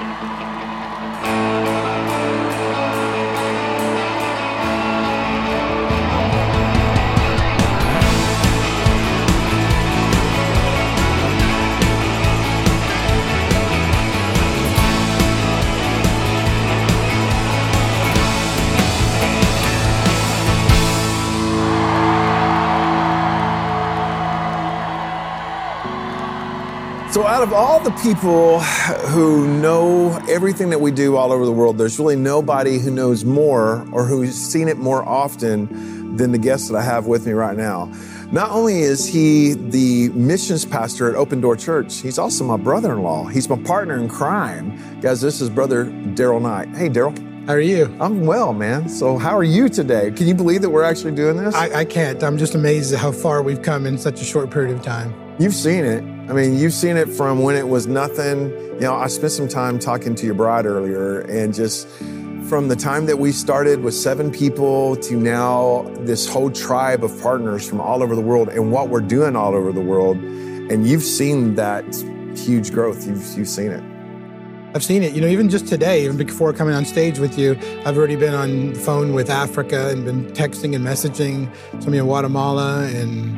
So out of all the people who know everything that we do all over the world, there's really nobody who knows more or who's seen it more often than the guest that I have with me right now. Not only is he the missions pastor at Open Door Church, he's also my brother-in-law. He's my partner in crime. Guys, this is Brother Daryl Knight. Hey, Daryl. How are you? I'm well, man. So how are you today? Can you believe that we're actually doing this? I can't. I'm just amazed at how far we've come in such a short period of time. You've seen it. I mean, you've seen it from when it was nothing. You know, I spent some time talking to your bride earlier, and just from the time that we started with 7 people to now this whole tribe of partners from all over the world and what we're doing all over the world. And you've seen that huge growth. You've seen it. I've seen it. You know, even just today, even before coming on stage with you, I've already been on the phone with Africa and been texting and messaging somebody in Guatemala, and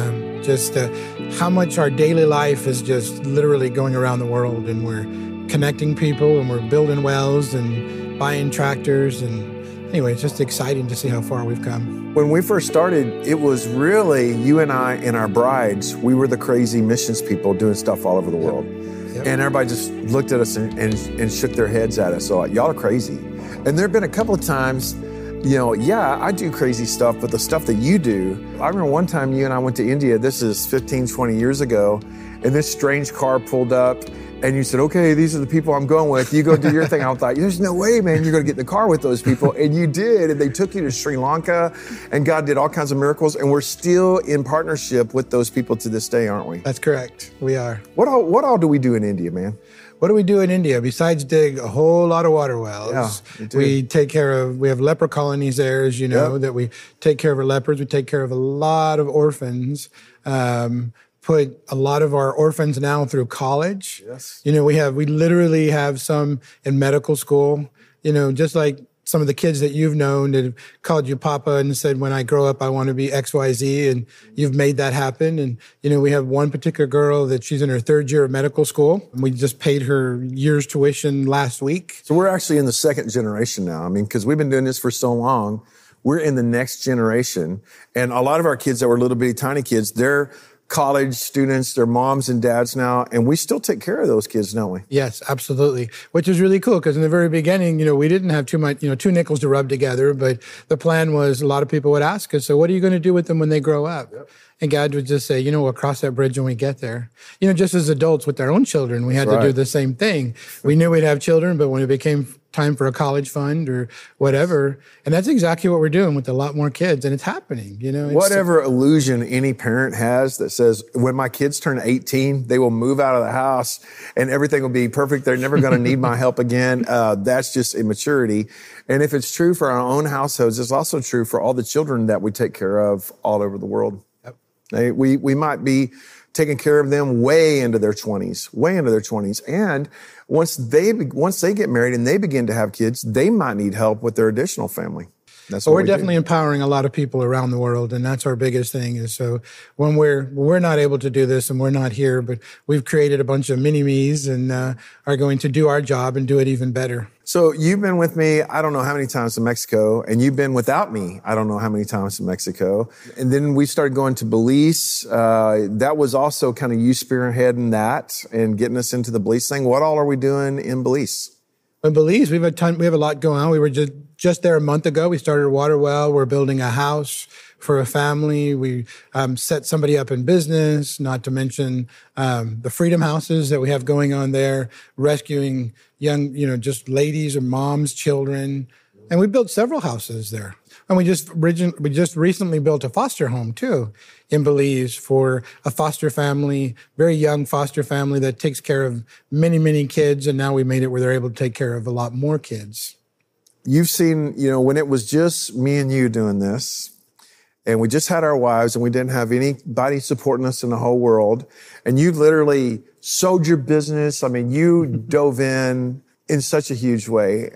just how much our daily life is just literally going around the world, and we're connecting people, and we're building wells and buying tractors. And anyway, it's just exciting to see how far we've come. When we first started, it was really you and I and our brides. We were the crazy missions people doing stuff all over the world. Yep. And everybody just looked at us and shook their heads at us. So like, y'all are crazy. And there have been a couple of times, you know, yeah, I do crazy stuff, but the stuff that you do, I remember one time you and I went to India, this is 15, 20 years ago, and this strange car pulled up, and you said, okay, these are the people I'm going with. You go do your thing. I thought, there's no way, man, you're going to get in the car with those people. And you did, and they took you to Sri Lanka, and God did all kinds of miracles, and we're still in partnership with those people to this day, aren't we? That's correct. We are. What all do we do in India, man? What do we do in India besides dig a whole lot of water wells? Yeah, we have leper colonies there, as you know, that we take care of our lepers. We take care of a lot of orphans. Put a lot of our orphans now through college. Yes. You know, we literally have some in medical school, you know, just like some of the kids that you've known that have called you Papa and said, when I grow up, I want to be XYZ, and you've made that happen. And, you know, we have one particular girl that she's in her 3rd year of medical school, and we just paid her year's tuition last week. So we're actually in the 2nd generation now. I mean, because we've been doing this for so long, we're in the next generation. And a lot of our kids that were little bitty tiny kids, they're college students, their moms and dads now, and we still take care of those kids, don't we? Yes, absolutely. Which is really cool, because in the very beginning, you know, we didn't have too much, 2 nickels to rub together, but the plan was a lot of people would ask us, so what are you going to do with them when they grow up? Yep. And God would just say, we'll cross that bridge when we get there. You know, just as adults with our own children, we had to do the same thing. We knew we'd have children, but when it became time for a college fund or whatever, and that's exactly what we're doing with a lot more kids, and it's happening, Whatever illusion any parent has that says, when my kids turn 18, they will move out of the house and everything will be perfect. They're never going to need my help again. That's just immaturity. And if it's true for our own households, it's also true for all the children that we take care of all over the world. We might be taking care of them way into their 20s. And once they get married and they begin to have kids, they might need help with their additional family. That's what we're definitely empowering a lot of people around the world, and that's our biggest thing. Is so when we're not able to do this and we're not here, but we've created a bunch of mini-me's and are going to do our job and do it even better. So you've been with me, I don't know how many times to Mexico, and you've been without me, I don't know how many times to Mexico. And then we started going to Belize. That was also kind of you spearheading that and getting us into the Belize thing. What all are we doing in Belize? In Belize, we have a lot going on. We were just there a month ago. We started a water well. We're building a house for a family. We set somebody up in business, not to mention the freedom houses that we have going on there, rescuing young, just ladies or moms, children. And we built several houses there. And we just recently built a foster home, too, in Belize for a foster family, very young foster family that takes care of many, many kids. And now we made it where they're able to take care of a lot more kids. You've seen, when it was just me and you doing this, and we just had our wives and we didn't have anybody supporting us in the whole world, and you literally sold your business. I mean, you dove in in such a huge way.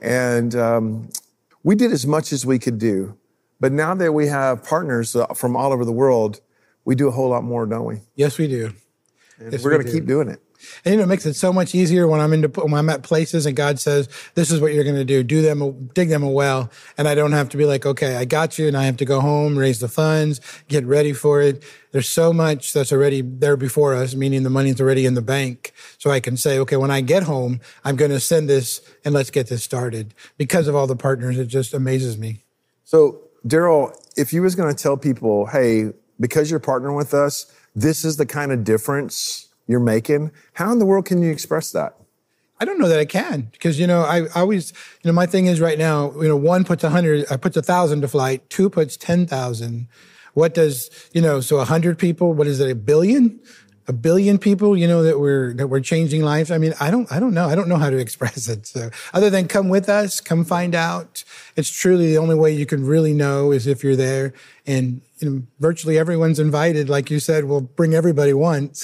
And we did as much as we could do. But now that we have partners from all over the world, we do a whole lot more, don't we? Yes, we do. And we're going to keep doing it. And it makes it so much easier when I'm at places and God says, this is what you're going to do. Dig them a well. And I don't have to be like, okay, I got you. And I have to go home, raise the funds, get ready for it. There's so much that's already there before us, meaning the money's already in the bank. So I can say, okay, when I get home, I'm going to send this and let's get this started. Because of all the partners, it just amazes me. So Daryl, if you was going to tell people, hey, because you're partnering with us, this is the kind of difference you're making, how in the world can you express that? I don't know that I can, because, I always, my thing is right now, one puts 1,000 to flight, two puts 10,000. What does, so 100 people, what is it, 1 billion? 1 billion people, that we're changing lives. I mean, I don't know. I don't know how to express it. So other than come with us, come find out. It's truly the only way you can really know is if you're there. And virtually everyone's invited. Like you said, we'll bring everybody once,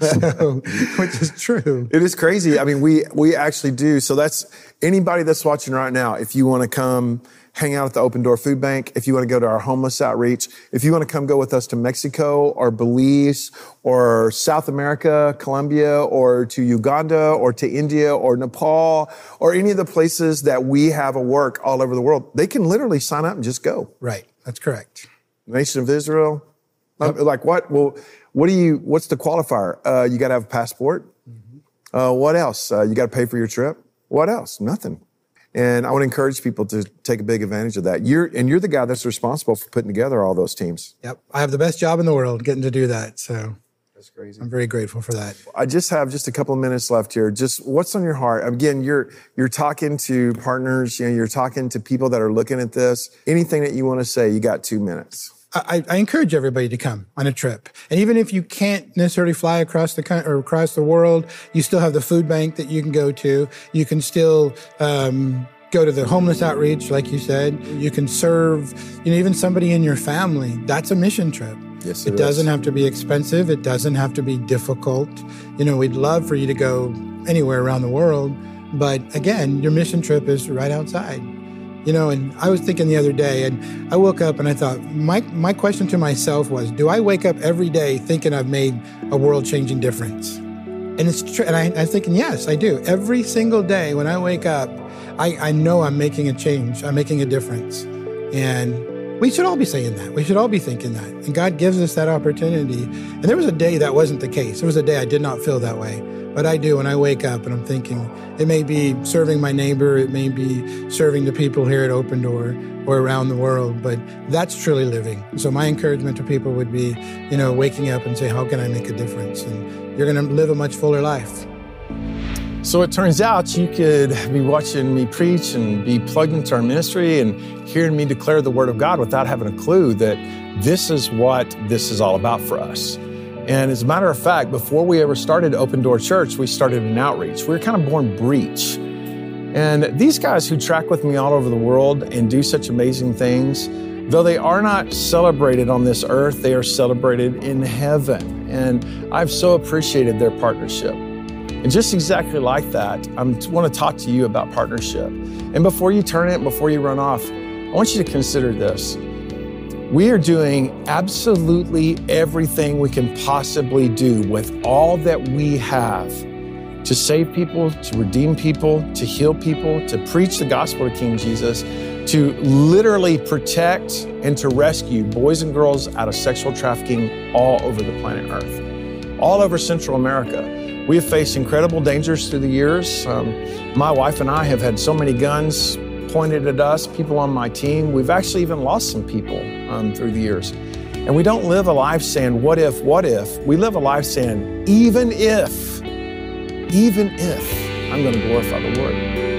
so, which is true. It is crazy. I mean, we actually do. So that's anybody that's watching right now. If you want to come hang out at the Open Door Food Bank, if you want to go to our homeless outreach, if you want to come go with us to Mexico or Belize or South America, Colombia, or to Uganda or to India or Nepal or any of the places that we have a work all over the world, they can literally sign up and just go. Right. That's correct. Nation of Israel. Yep. Like what? Well, what's the qualifier? You got to have a passport. Mm-hmm. What else? You got to pay for your trip. What else? Nothing. And I would encourage people to take a big advantage of that. You're the guy that's responsible for putting together all those teams. Yep. I have the best job in the world getting to do that. So that's crazy. I'm very grateful for that. I just have a couple of minutes left here. Just what's on your heart? Again, you're talking to partners, you're talking to people that are looking at this. Anything that you want to say, you got 2 minutes. I encourage everybody to come on a trip. And even if you can't necessarily fly across the country or across the world, you still have the food bank that you can go to. You can still go to the homeless outreach, like you said. You can serve, even somebody in your family. That's a mission trip. Yes, it doesn't have to be expensive. It doesn't have to be difficult. We'd love for you to go anywhere around the world. But again, your mission trip is right outside. And I was thinking the other day, and I woke up and I thought, my question to myself was, do I wake up every day thinking I've made a world-changing difference? And it's true. And I'm thinking, yes, I do. Every single day when I wake up, I know I'm making a change. I'm making a difference. And we should all be saying that. We should all be thinking that. And God gives us that opportunity. And there was a day that wasn't the case. There was a day I did not feel that way. But I do when I wake up and I'm thinking, it may be serving my neighbor, it may be serving the people here at Open Door or around the world, but that's truly living. So my encouragement to people would be, waking up and say, how can I make a difference? And you're going to live a much fuller life. So it turns out you could be watching me preach and be plugged into our ministry and hearing me declare the Word of God without having a clue that this is what this is all about for us. And as a matter of fact, before we ever started Open Door Church, we started an outreach. We were kind of born Breach. And these guys who track with me all over the world and do such amazing things, though they are not celebrated on this earth, they are celebrated in heaven. And I've so appreciated their partnership. And just exactly like that, I want to talk to you about partnership. And before you turn it, before you run off, I want you to consider this. We are doing absolutely everything we can possibly do with all that we have to save people, to redeem people, to heal people, to preach the gospel to King Jesus, to literally protect and to rescue boys and girls out of sexual trafficking all over the planet Earth, all over Central America. We have faced incredible dangers through the years. My wife and I have had so many guns pointed at us, people on my team. We've actually even lost some people through the years. And we don't live a life saying, what if? We live a life saying, even if I'm going to glorify the Lord.